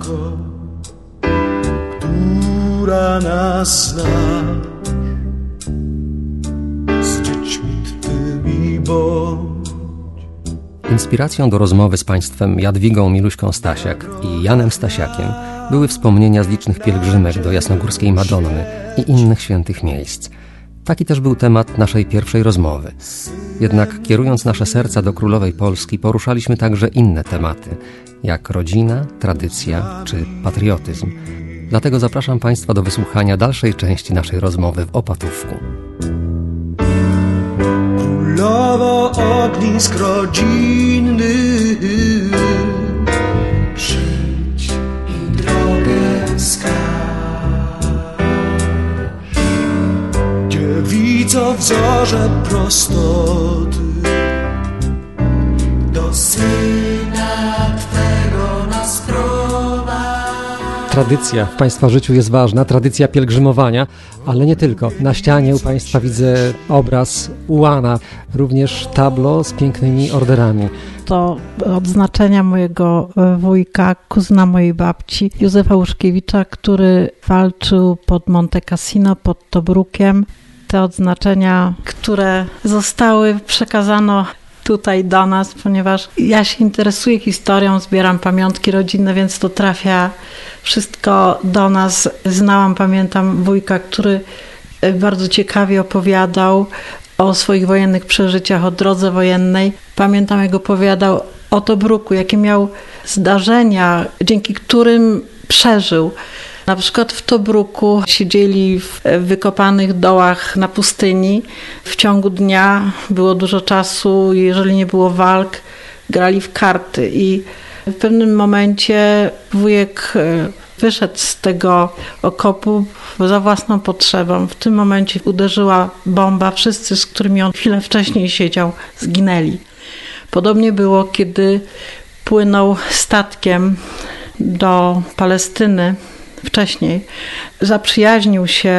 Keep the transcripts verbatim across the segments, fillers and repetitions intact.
matko, która nas zna, z dziećmi Twymi bądź. Inspiracją do rozmowy z państwem Jadwigą Miluśką Stasiak i Janem Stasiakiem były wspomnienia z licznych pielgrzymek do Jasnogórskiej Madonny i innych świętych miejsc. Taki też był temat naszej pierwszej rozmowy. Jednak kierując nasze serca do królowej Polski, poruszaliśmy także inne tematy, jak rodzina, tradycja czy patriotyzm. Dlatego zapraszam Państwa do wysłuchania dalszej części naszej rozmowy w Opatówku. Królowo ognisk rodzinnych, przyjdź i drogę wskaż. Dziewico wzorze prostoty, do Syna Twego nas prowadź. Tradycja w Państwa życiu jest ważna, tradycja pielgrzymowania, ale nie tylko. Na ścianie u Państwa widzę obraz ułana, również tablo z pięknymi orderami. To odznaczenia mojego wujka, kuzyna mojej babci, Józefa Łuszkiewicza, który walczył pod Monte Cassino, pod Tobrukiem. Te odznaczenia, które zostały, przekazano tutaj do nas, ponieważ ja się interesuję historią, zbieram pamiątki rodzinne, więc to trafia wszystko do nas. Znałam, pamiętam wujka, który bardzo ciekawie opowiadał o swoich wojennych przeżyciach, o drodze wojennej. Pamiętam, jak opowiadał o Tobruku, jakie miał zdarzenia, dzięki którym przeżył. Na przykład w Tobruku siedzieli w wykopanych dołach na pustyni. W ciągu dnia było dużo czasu, jeżeli nie było walk, grali w karty i w pewnym momencie wujek wyszedł z tego okopu za własną potrzebą. W tym momencie uderzyła bomba, wszyscy, z którymi on chwilę wcześniej siedział, zginęli. Podobnie było, kiedy płynął statkiem do Palestyny. Wcześniej zaprzyjaźnił się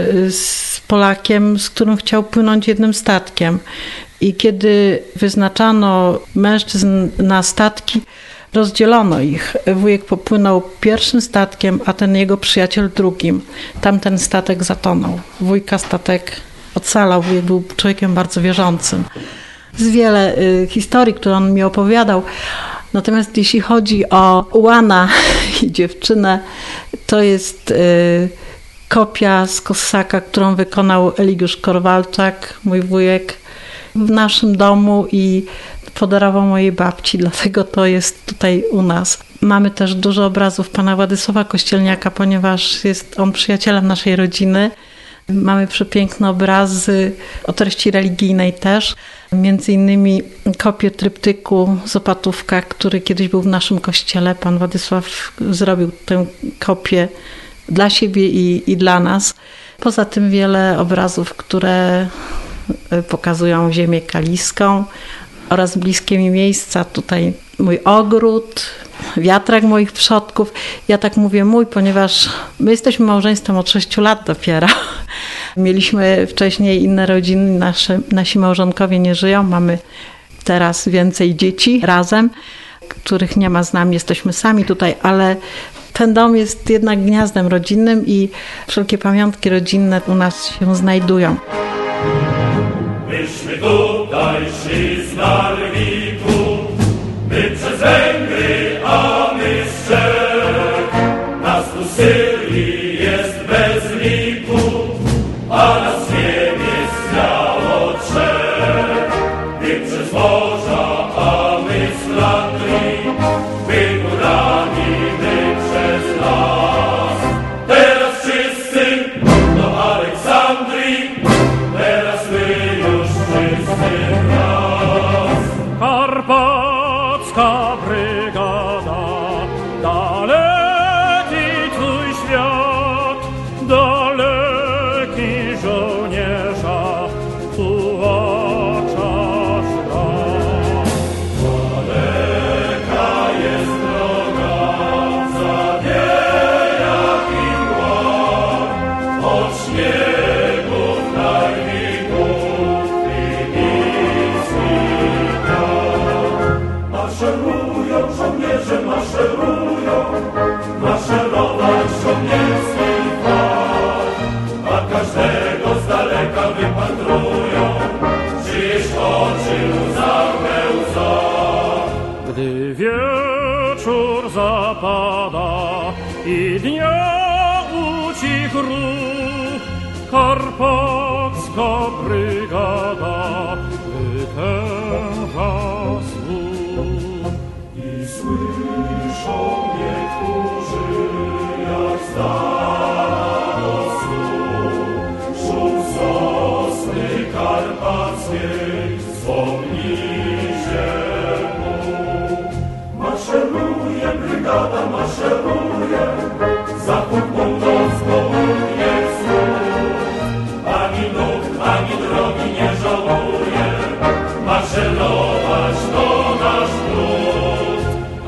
z Polakiem, z którym chciał płynąć jednym statkiem. I kiedy wyznaczano mężczyzn na statki, rozdzielono ich. Wujek popłynął pierwszym statkiem, a ten jego przyjaciel drugim. Tamten statek zatonął. Wujka statek ocalał. Wujek był człowiekiem bardzo wierzącym. Z wiele y, historii, które on mi opowiadał. Natomiast jeśli chodzi o ułana i dziewczynę, to jest y, kopia z Kossaka, którą wykonał Eligiusz Korwalczak, mój wujek, w naszym domu i podarował mojej babci, dlatego to jest tutaj u nas. Mamy też dużo obrazów pana Władysława Kościelniaka, ponieważ jest on przyjacielem naszej rodziny. Mamy przepiękne obrazy o treści religijnej też. Między innymi kopię tryptyku z Opatówka, który kiedyś był w naszym kościele. Pan Władysław zrobił tę kopię dla siebie i, i dla nas. Poza tym wiele obrazów, które pokazują ziemię kaliską oraz bliskie mi miejsca. Tutaj mój ogród, wiatrak moich przodków. Ja tak mówię mój, ponieważ my jesteśmy małżeństwem od sześciu lat dopiero. Mieliśmy wcześniej inne rodziny, nasze, nasi małżonkowie nie żyją, mamy teraz więcej dzieci razem, których nie ma z nami, jesteśmy sami tutaj, ale ten dom jest jednak gniazdem rodzinnym i wszelkie pamiątki rodzinne u nas się znajdują. Myśmy tutaj szli z Narwiku, my przez Węgry, a my z Czech. Nas tu Syrii jest bez liku, a nas Niemiec miało trzech. My przez morza, a my z Flandrii, my górami, my przez las. Teraz wszyscy do Aleksandrii, teraz my już wszyscy raz. Karpacka brygada, daleki twój świat, daleki żołnierza, tułacza szlak. Daleka jest droga wieczór zapada i dnia ucich ruch, karpacka brygada wytęża słuch. I słyszą niektórzy, jak z dala do snu szum sosny karpackiej zwolni się mu. Maszeruje brygada, maszeruje, zachód północ południe wschód. Ani nóg, ani drogi nie żałuje, maszerować to nasz trud.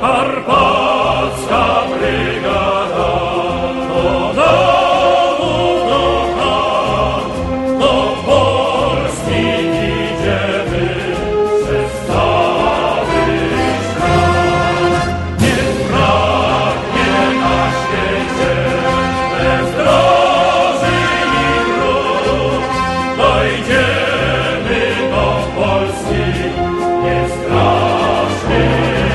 Karpacka brygada, do domów, do chat, do Polski idziemy przez cały świat. Nie braknie na świecie bezdroży i dróg, dojdziemy do Polski, nie straszny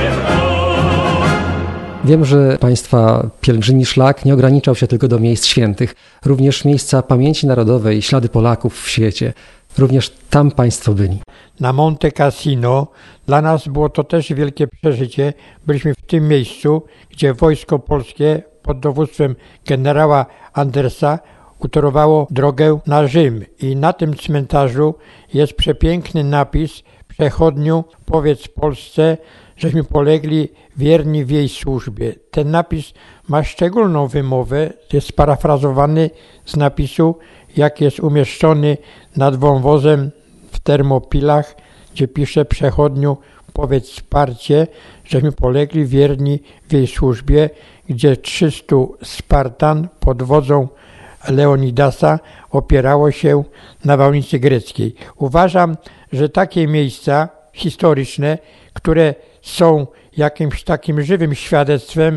wróg. Wiem, że Państwa pielgrzymi szlak nie ograniczał się tylko do miejsc świętych. Również miejsca pamięci narodowej, ślady Polaków w świecie. Również tam Państwo byli. Na Monte Cassino. Dla nas było to też wielkie przeżycie. Byliśmy w tym miejscu, gdzie wojsko polskie pod dowództwem generała Andersa utorowało drogę na Rzym. I na tym cmentarzu jest przepiękny napis: przechodniu, powiedz Polsce, żeśmy polegli wierni w jej służbie. Ten napis ma szczególną wymowę, jest sparafrazowany z napisu, jak jest umieszczony nad wąwozem w Termopilach, gdzie pisze: przechodniu, powiedz wsparcie, żeśmy polegli wierni w jej służbie, gdzie trzystu Spartan pod wodzą Leonidasa opierało się na nawałnicy greckiej. Uważam, że takie miejsca historyczne, które są jakimś takim żywym świadectwem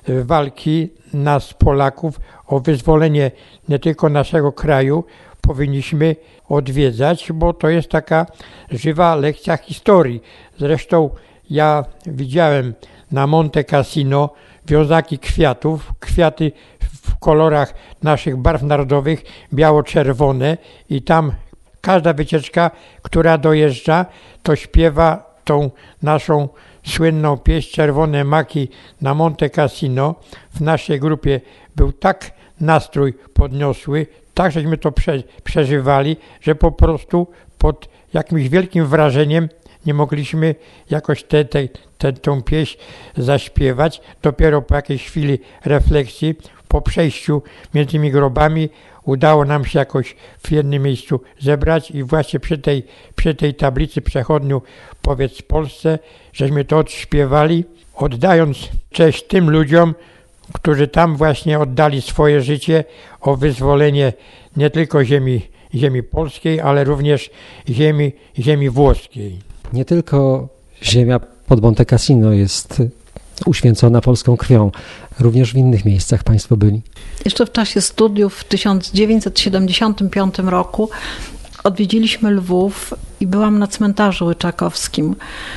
walki nas Polaków o wyzwolenie nie tylko naszego kraju, powinniśmy odwiedzać, bo to jest taka żywa lekcja historii. Zresztą ja widziałem na Monte Cassino wiązaki kwiatów, kwiaty w kolorach naszych barw narodowych, biało-czerwone, i tam każda wycieczka, która dojeżdża, to śpiewa tą naszą słynną pieśń Czerwone maki na Monte Cassino. W naszej grupie był tak nastrój podniosły, tak żeśmy to prze, przeżywali, że po prostu pod jakimś wielkim wrażeniem nie mogliśmy jakoś tę te, te, tę pieśń zaśpiewać. Dopiero po jakiejś chwili refleksji, po przejściu między tymi grobami, udało nam się jakoś w jednym miejscu zebrać i właśnie przy tej, przy tej tablicy przechodniu powiedz Polsce, żeśmy to odśpiewali, oddając cześć tym ludziom, którzy tam właśnie oddali swoje życie o wyzwolenie nie tylko ziemi, ziemi polskiej, ale również ziemi, ziemi włoskiej. Nie tylko ziemia pod Monte Cassino jest uświęcona polską krwią, również w innych miejscach Państwo byli. Jeszcze w czasie studiów w tysiąc dziewięćset siedemdziesiątym piątym roku odwiedziliśmy Lwów i byłam na cmentarzu łyczakowskim,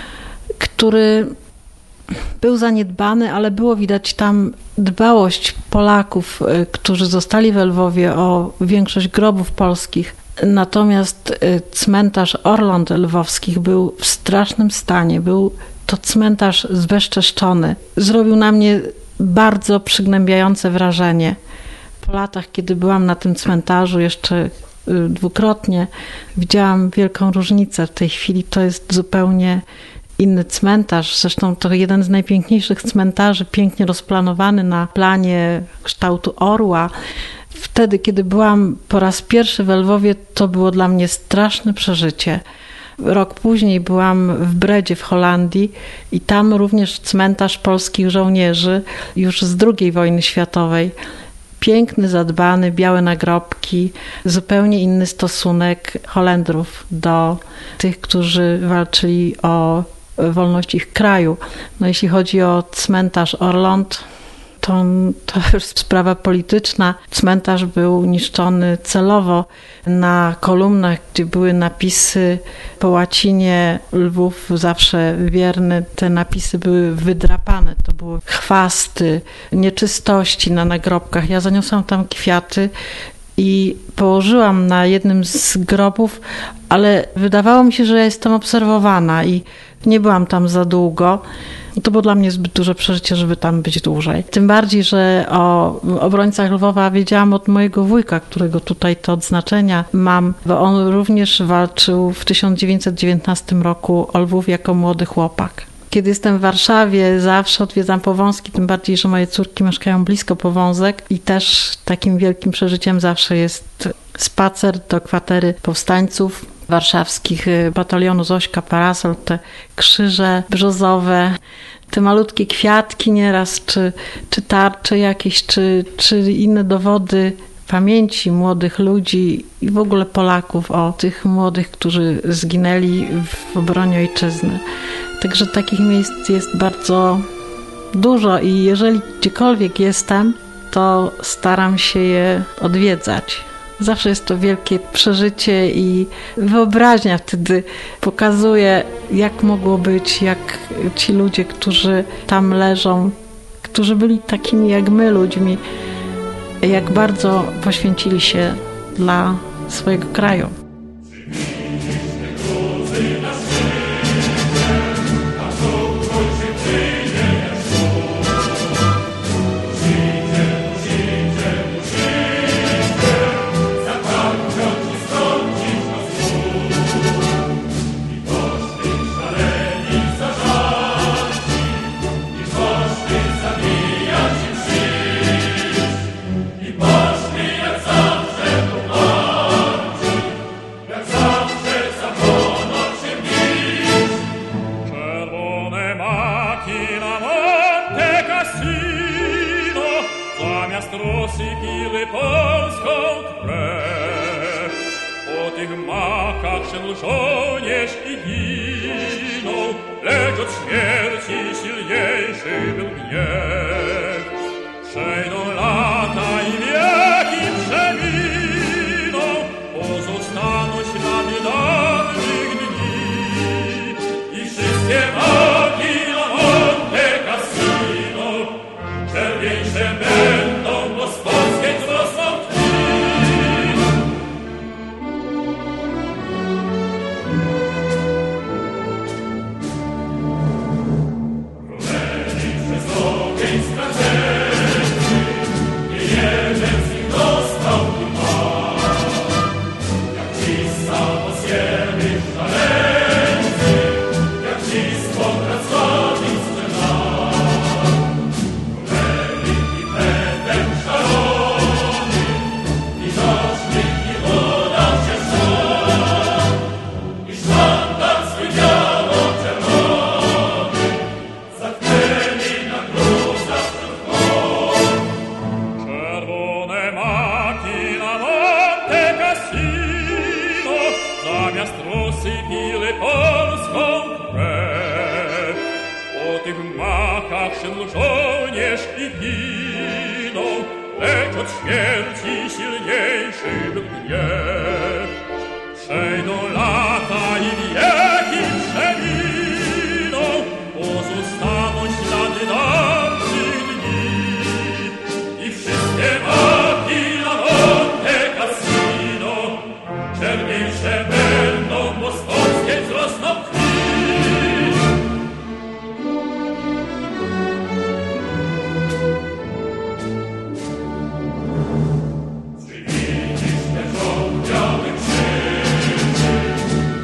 który był zaniedbany, ale było widać tam dbałość Polaków, którzy zostali we Lwowie, o większość grobów polskich. Natomiast cmentarz Orląt Lwowskich był w strasznym stanie. Był to cmentarz zbezczeszczony. Zrobił na mnie bardzo przygnębiające wrażenie. Po latach, kiedy byłam na tym cmentarzu jeszcze dwukrotnie, widziałam wielką różnicę. W tej chwili to jest zupełnie inny cmentarz. Zresztą to jeden z najpiękniejszych cmentarzy, pięknie rozplanowany na planie kształtu orła. Wtedy, kiedy byłam po raz pierwszy we Lwowie, to było dla mnie straszne przeżycie. Rok później byłam w Bredzie w Holandii i tam również cmentarz polskich żołnierzy już z drugiej wojny światowej. Piękny, zadbany, białe nagrobki, zupełnie inny stosunek Holendrów do tych, którzy walczyli o wolność ich kraju. No, jeśli chodzi o cmentarz Orląt, to, to już sprawa polityczna. Cmentarz był niszczony celowo. Na kolumnach, gdzie były napisy po łacinie Lwów zawsze wierny, te napisy były wydrapane. To były chwasty, nieczystości na nagrobkach. Ja zaniosłam tam kwiaty i położyłam na jednym z grobów, ale wydawało mi się, że jestem obserwowana i nie byłam tam za długo. To było dla mnie zbyt duże przeżycie, żeby tam być dłużej. Tym bardziej, że o obrońcach Lwowa wiedziałam od mojego wujka, którego tutaj te odznaczenia mam, bo on również walczył w tysiąc dziewięćset dziewiętnastym roku o Lwów jako młody chłopak. Kiedy jestem w Warszawie, zawsze odwiedzam Powązki, tym bardziej, że moje córki mieszkają blisko Powązek i też takim wielkim przeżyciem zawsze jest spacer do kwatery powstańców warszawskich batalionu Zośka, Parasol, te krzyże brzozowe, te malutkie kwiatki nieraz, czy, czy tarcze jakieś, czy, czy inne dowody pamięci młodych ludzi i w ogóle Polaków o tych młodych, którzy zginęli w obronie ojczyzny. Także takich miejsc jest bardzo dużo i jeżeli gdziekolwiek jestem, to staram się je odwiedzać. Zawsze jest to wielkie przeżycie i wyobraźnia wtedy pokazuje, jak mogło być, jak ci ludzie, którzy tam leżą, którzy byli takimi jak my ludźmi, jak bardzo poświęcili się dla swojego kraju. Rozsypili polską krew. Po tych makach szedł żołnierz i ginął, lecz od śmierci silniejszy był gniew. Przejdą lata i wieki przeminą, pozostaną ślady dawnych dni i wszystkie maki na Monte Cassino czerwieńsze będą. rozsypili polską krew. Po tych machach szedł żołnierz i ginął, lecz od śmierci silniejszy był gniew. Przejdą lata i wieki przeminą, pozostaną ślady dawnych dni i wszystkie maki na Monte Cassino czerniejsze będą, bo swojskie wzrosną krwi. Czy widzisz te żołnierze krzyży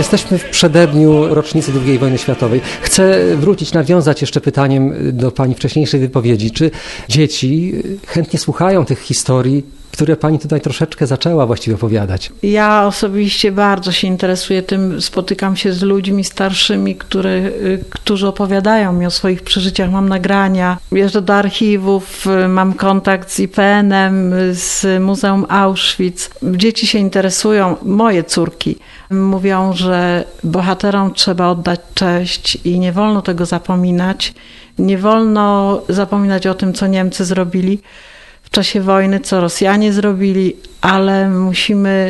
Jesteśmy w przededniu rocznicy drugiej wojny światowej. Chcę wrócić, nawiązać jeszcze pytaniem do pani wcześniejszej wypowiedzi. Czy dzieci chętnie słuchają tych historii, które pani tutaj troszeczkę zaczęła właściwie opowiadać? Ja osobiście bardzo się interesuję tym. Spotykam się z ludźmi starszymi, które, którzy opowiadają mi o swoich przeżyciach. Mam nagrania, jeżdżę do archiwów, mam kontakt z I P N-em, z Muzeum Auschwitz. Dzieci się interesują, moje córki. Mówią, że bohaterom trzeba oddać cześć i nie wolno tego zapominać. Nie wolno zapominać o tym, co Niemcy zrobili w czasie wojny, co Rosjanie zrobili, ale musimy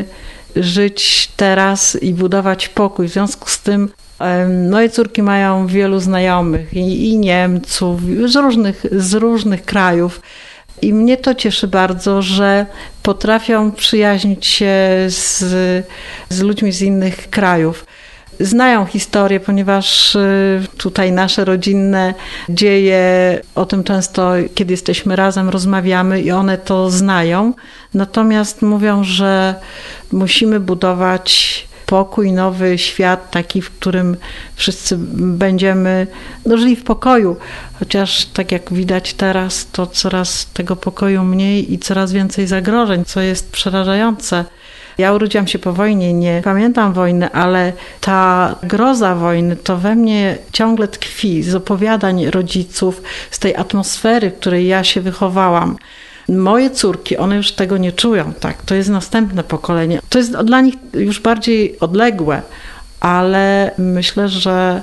żyć teraz i budować pokój. W związku z tym moje córki mają wielu znajomych i, i Niemców z różnych, z różnych krajów. I mnie to cieszy bardzo, że potrafią przyjaźnić się z, z ludźmi z innych krajów. Znają historię, ponieważ tutaj nasze rodzinne dzieje, o tym często, kiedy jesteśmy razem, rozmawiamy i one to znają. Natomiast mówią, że musimy budować pokój, nowy świat, taki, w którym wszyscy będziemy no, żyli w pokoju. Chociaż tak jak widać teraz, to coraz tego pokoju mniej i coraz więcej zagrożeń, co jest przerażające. Ja urodziłam się po wojnie, nie pamiętam wojny, ale ta groza wojny to we mnie ciągle tkwi z opowiadań rodziców, z tej atmosfery, w której ja się wychowałam. Moje córki, one już tego nie czują, tak, to jest następne pokolenie. To jest dla nich już bardziej odległe, ale myślę, że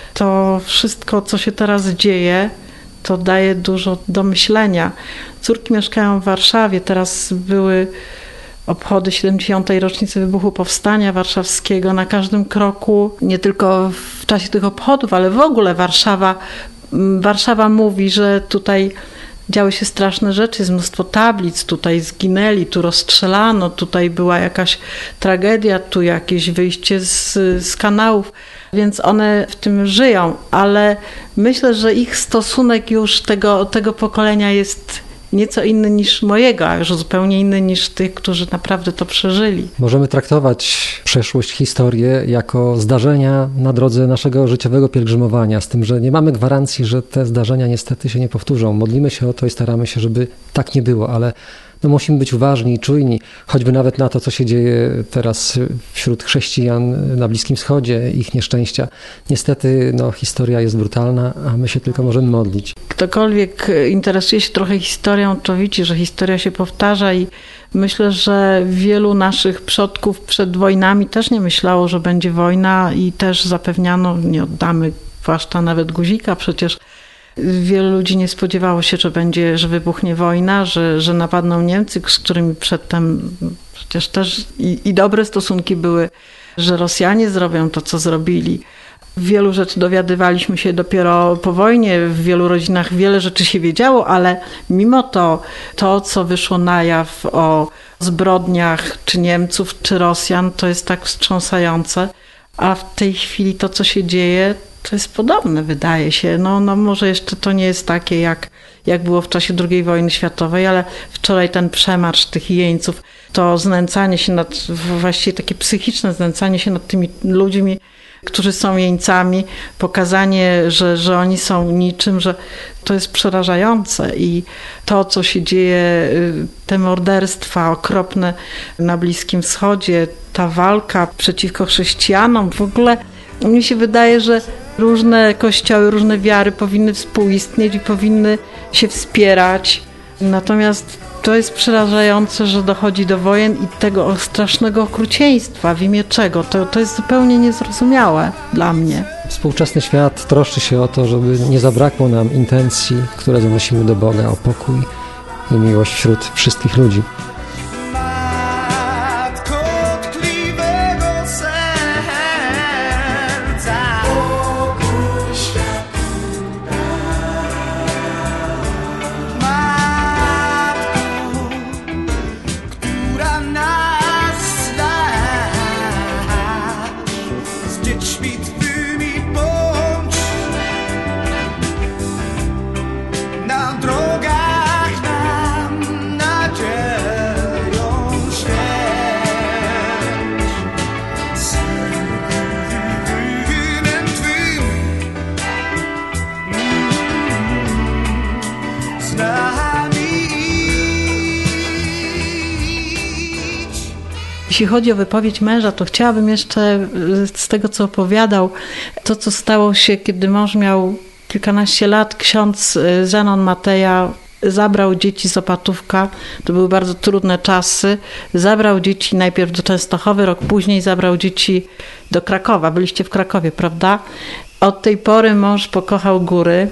to wszystko, co się teraz dzieje, to daje dużo do myślenia. Córki mieszkają w Warszawie, teraz były obchody siedemdziesiątej rocznicy wybuchu Powstania Warszawskiego. Na każdym kroku, nie tylko w czasie tych obchodów, ale w ogóle Warszawa, Warszawa mówi, że tutaj działy się straszne rzeczy, jest mnóstwo tablic, tutaj zginęli, tu rozstrzelano, tutaj była jakaś tragedia, tu jakieś wyjście z, z kanałów, więc one w tym żyją, ale myślę, że ich stosunek już tego, tego pokolenia jest nieco inny niż mojego, a już zupełnie inny niż tych, którzy naprawdę to przeżyli. Możemy traktować przeszłość, historię jako zdarzenia na drodze naszego życiowego pielgrzymowania, z tym, że nie mamy gwarancji, że te zdarzenia niestety się nie powtórzą. Modlimy się o to i staramy się, żeby tak nie było, ale no musimy być uważni i czujni, choćby nawet na to, co się dzieje teraz wśród chrześcijan na Bliskim Wschodzie, ich nieszczęścia. Niestety no, historia jest brutalna, a my się tylko możemy modlić. Ktokolwiek interesuje się trochę historią, to widzi, że historia się powtarza i myślę, że wielu naszych przodków przed wojnami też nie myślało, że będzie wojna i też zapewniano, nie oddamy płaszcza nawet guzika, przecież wielu ludzi nie spodziewało się, że będzie, że wybuchnie wojna, że, że napadną Niemcy, z którymi przedtem przecież też i, i dobre stosunki były, że Rosjanie zrobią to, co zrobili. Wielu rzeczy dowiadywaliśmy się dopiero po wojnie, w wielu rodzinach wiele rzeczy się wiedziało, ale mimo to, to co wyszło na jaw o zbrodniach czy Niemców, czy Rosjan, to jest tak wstrząsające, a w tej chwili to, co się dzieje, to jest podobne, wydaje się. No, no może jeszcze to nie jest takie, jak, jak było w czasie drugiej wojny światowej, ale wczoraj ten przemarsz tych jeńców, to znęcanie się nad, właściwie takie psychiczne znęcanie się nad tymi ludźmi, którzy są jeńcami, pokazanie, że, że oni są niczym, że to jest przerażające i to, co się dzieje, te morderstwa okropne na Bliskim Wschodzie, ta walka przeciwko chrześcijanom, w ogóle mi się wydaje, że różne kościoły, różne wiary powinny współistnieć i powinny się wspierać. Natomiast to jest przerażające, że dochodzi do wojen i tego strasznego okrucieństwa. W imię czego? To, to jest zupełnie niezrozumiałe dla mnie. Współczesny świat troszczy się o to, żeby nie zabrakło nam intencji, które zanosimy do Boga, o pokój i miłość wśród wszystkich ludzi. Na drogach nam nadzieja. Jeśli chodzi o wypowiedź męża, to chciałabym jeszcze z tego, co opowiadał, to, co stało się, kiedy mąż miał kilkanaście lat, ksiądz Zenon Mateja zabrał dzieci z Opatówka, to były bardzo trudne czasy, zabrał dzieci najpierw do Częstochowy, rok później zabrał dzieci do Krakowa. Byliście w Krakowie, prawda? Od tej pory mąż pokochał góry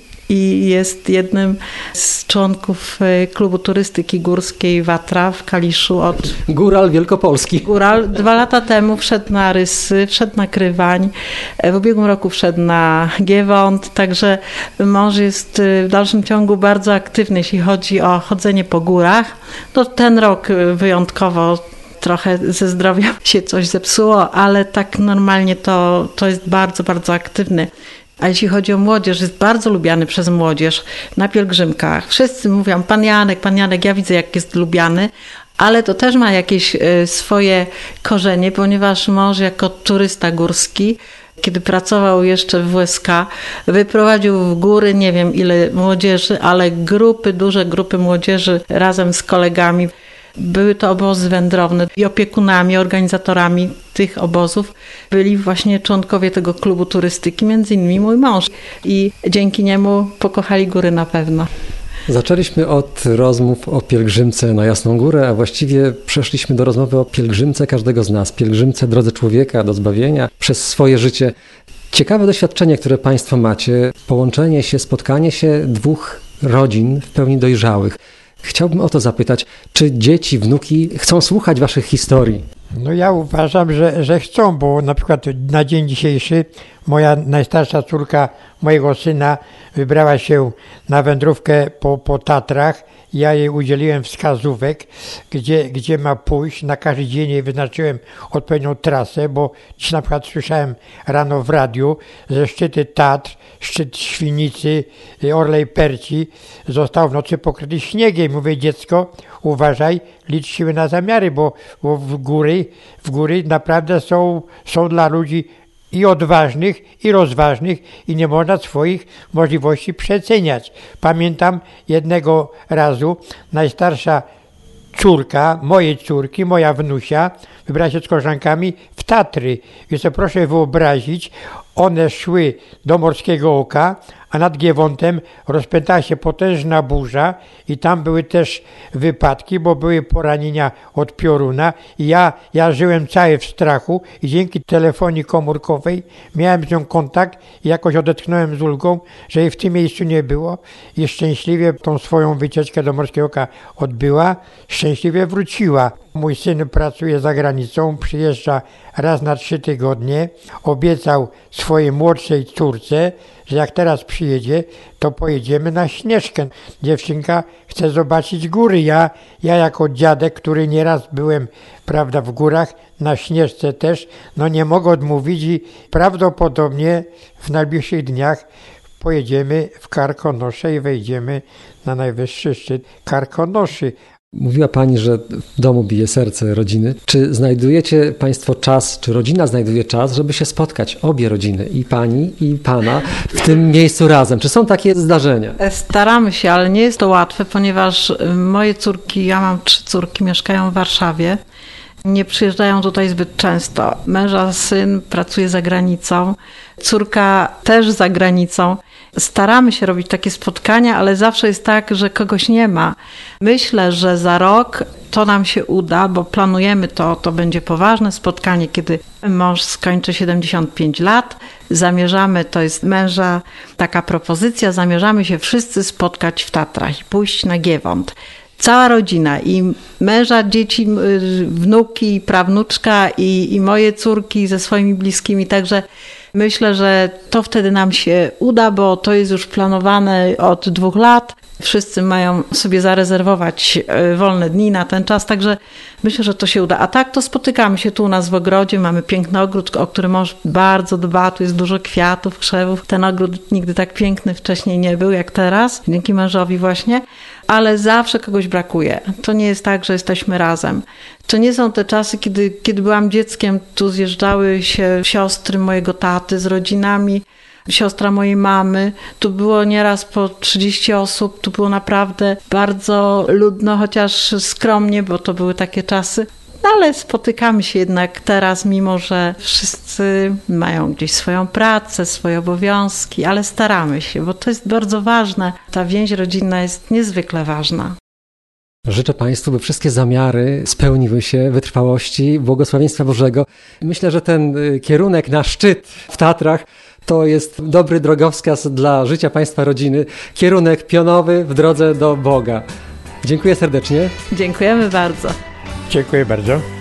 i jest jednym z członków klubu turystyki górskiej Watra w Kaliszu. Od... Góral Wielkopolski. Góral. Dwa lata temu wszedł na Rysy, wszedł na Krywań, w ubiegłym roku wszedł na Giewont, także mąż jest w dalszym ciągu bardzo aktywny, jeśli chodzi o chodzenie po górach. No, ten rok wyjątkowo trochę ze zdrowiem się coś zepsuło, ale tak normalnie to, to jest bardzo, bardzo aktywny. A jeśli chodzi o młodzież, jest bardzo lubiany przez młodzież na pielgrzymkach. Wszyscy mówią, pan Janek, pan Janek, ja widzę, jak jest lubiany, ale to też ma jakieś swoje korzenie, ponieważ mąż jako turysta górski, kiedy pracował jeszcze w W S K, wyprowadził w góry, nie wiem ile młodzieży, ale grupy, duże grupy młodzieży razem z kolegami. Były to obozy wędrowne i opiekunami, organizatorami tych obozów byli właśnie członkowie tego klubu turystyki, między innymi mój mąż. I dzięki niemu pokochali góry na pewno. Zaczęliśmy od rozmów o pielgrzymce na Jasną Górę, a właściwie przeszliśmy do rozmowy o pielgrzymce każdego z nas, pielgrzymce drodze człowieka do zbawienia przez swoje życie. Ciekawe doświadczenie, które Państwo macie, połączenie się, spotkanie się dwóch rodzin w pełni dojrzałych. Chciałbym o to zapytać, czy dzieci, wnuki chcą słuchać waszych historii? No ja uważam, że, że chcą, bo na przykład na dzień dzisiejszy moja najstarsza córka mojego syna wybrała się na wędrówkę po, po Tatrach. Ja jej udzieliłem wskazówek, gdzie, gdzie ma pójść. Na każdy dzień jej wyznaczyłem odpowiednią trasę, bo dziś na przykład słyszałem rano w radiu, że szczyty Tatr, szczyt Świnicy, Orlej Perci został w nocy pokryty śniegiem. Mówię, dziecko, uważaj, licz siły na zamiary, bo, bo w góry, w góry naprawdę są, są dla ludzi i odważnych, i rozważnych, i nie można swoich możliwości przeceniać. Pamiętam jednego razu najstarsza córka mojej córki, moja wnusia, wybrała się z koleżankami w Tatry. I sobie proszę wyobrazić, one szły do Morskiego Oka, a nad Giewontem rozpętała się potężna burza i tam były też wypadki, bo były poranienia od pioruna i ja, ja żyłem cały w strachu i dzięki telefonii komórkowej miałem z nią kontakt i jakoś odetchnąłem z ulgą, że jej w tym miejscu nie było i szczęśliwie tą swoją wycieczkę do Morskiego Oka odbyła, szczęśliwie wróciła. Mój syn pracuje za granicą, przyjeżdża raz na trzy tygodnie. Obiecał swojej młodszej córce, że jak teraz przyjedzie, to pojedziemy na Śnieżkę. Dziewczynka chce zobaczyć góry. Ja, ja jako dziadek, który nieraz byłem, prawda, w górach, na Śnieżce też, no nie mogę odmówić i prawdopodobnie w najbliższych dniach pojedziemy w Karkonosze i wejdziemy na najwyższy szczyt Karkonoszy. Mówiła Pani, że w domu bije serce rodziny. Czy znajdujecie Państwo czas, czy rodzina znajduje czas, żeby się spotkać, obie rodziny, i Pani, i Pana, w tym miejscu razem? Czy są takie zdarzenia? Staramy się, ale nie jest to łatwe, ponieważ moje córki, ja mam trzy córki, mieszkają w Warszawie. Nie przyjeżdżają tutaj zbyt często. Męża syn pracuje za granicą, córka też za granicą. Staramy się robić takie spotkania, ale zawsze jest tak, że kogoś nie ma. Myślę, że za rok to nam się uda, bo planujemy to, to będzie poważne spotkanie, kiedy mąż skończy siedemdziesiąt pięć lat. Zamierzamy, to jest męża taka propozycja, zamierzamy się wszyscy spotkać w Tatrach i pójść na Giewont. Cała rodzina, i męża, dzieci, wnuki, prawnuczka i, i moje córki ze swoimi bliskimi, także myślę, że to wtedy nam się uda, bo to jest już planowane od dwóch lat. Wszyscy mają sobie zarezerwować wolne dni na ten czas, także myślę, że to się uda. A tak to spotykamy się tu u nas w ogrodzie, mamy piękny ogród, o który mąż bardzo dba, tu jest dużo kwiatów, krzewów. Ten ogród nigdy tak piękny wcześniej nie był jak teraz, dzięki mężowi właśnie, ale zawsze kogoś brakuje. To nie jest tak, że jesteśmy razem. To nie są te czasy, kiedy, kiedy byłam dzieckiem, tu zjeżdżały się siostry mojego taty z rodzinami, siostra mojej mamy. Tu było nieraz po trzydzieści osób, tu było naprawdę bardzo ludno, chociaż skromnie, bo to były takie czasy. No ale spotykamy się jednak teraz, mimo że wszyscy mają gdzieś swoją pracę, swoje obowiązki, ale staramy się, bo to jest bardzo ważne. Ta więź rodzinna jest niezwykle ważna. Życzę Państwu, by wszystkie zamiary spełniły się, wytrwałości, błogosławieństwa Bożego. Myślę, że ten kierunek na szczyt w Tatrach to jest dobry drogowskaz dla życia Państwa rodziny. Kierunek pionowy w drodze do Boga. Dziękuję serdecznie. Dziękujemy bardzo. Dziękuję bardzo.